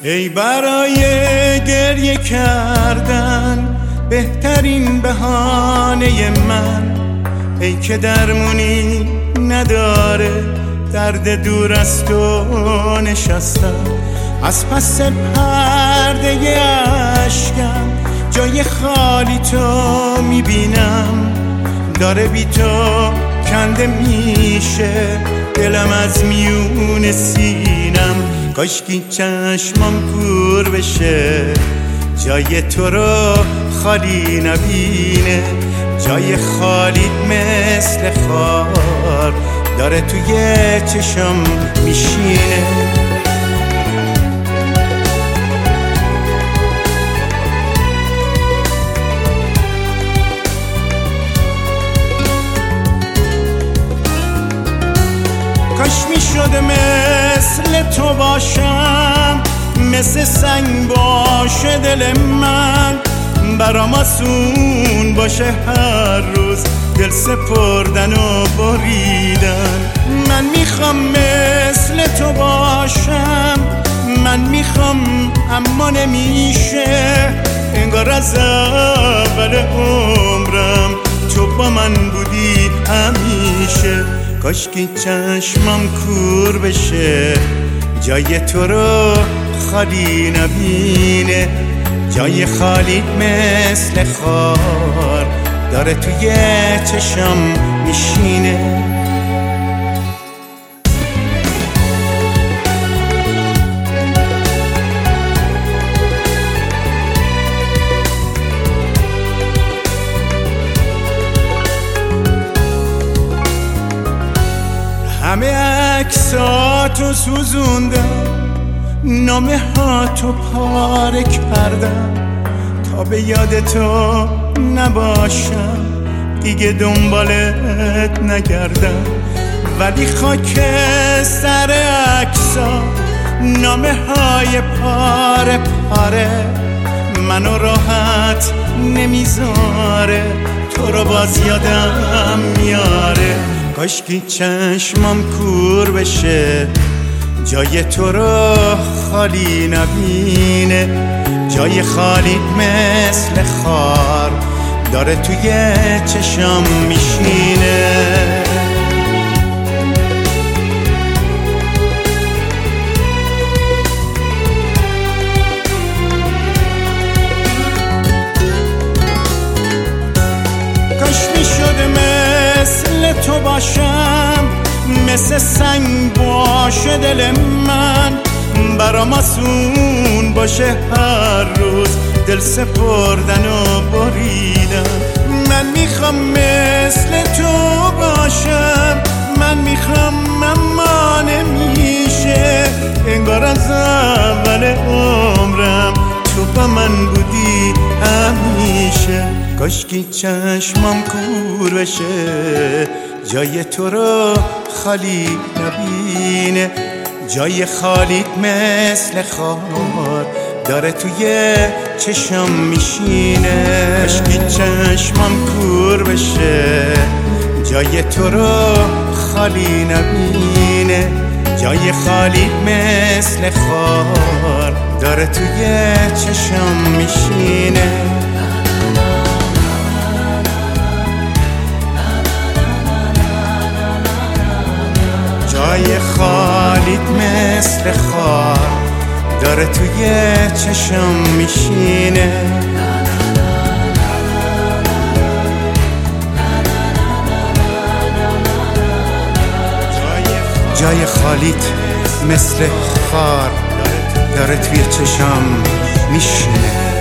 ای برای گریه کردن بهترین بهانه من، ای که درمونی نداره درد دور از تو نشستم. از پس پرده اشکم جای خالی تو میبینم، داره بی تو کنده میشه دلم از میون سینم. کاشکی چشمم کور بشه جای تو رو خالی نبینه، جای خالیت مثل خار داره توی چشم میشینه. کاش میشد مثل تو باشم، مثل سنگ باشه دل من، برام آسون باشه هر روز دل سپردن و بریدن. من میخوام مثل تو باشم، من میخوام اما نمیشه، انگار از اول عمرم تو با من بودی همیشه. کاشکی چشمم کور بشه جای تو رو خالی نبینه، جای خالیت مثل خار داره توی چشم میشینه. همه عکساتو سوزوندم، نامه ها تو پاره کردم، تا به یاد تو نباشم دیگه دنبالت نگردم. ولی خاک سر عکسا نامه های پاره پاره منو راحت نمیذاره، تو رو باز یادم میاره. کاشکی چشمم کور بشه جای تو رو خالی نبینه، جای خالیت مثل خار داره توی چشم میشینه. کاش میشد مثل تو باشم، مثل سنگ باشه دل من، برام آسون باشه هر روز دل سپردن و بریدن. من میخوام مثل تو باشم، من میخوام اما نمیشه، انگار از اول عمرم تو با من بودی همیشه. کاشکی چشمم کور بشه جای تو رو خالی نبینه، جای خالیت مثل خار داره توی چشم میشینه. کاشکی چشمم کور بشه جای تو رو خالی نبینه، جای خالیت مثل خار داره توی چشم میشینه. جای خالیت مثل خار داره توی چشم میشینه. جای خالیت مثل خار داره توی چشم میشینه.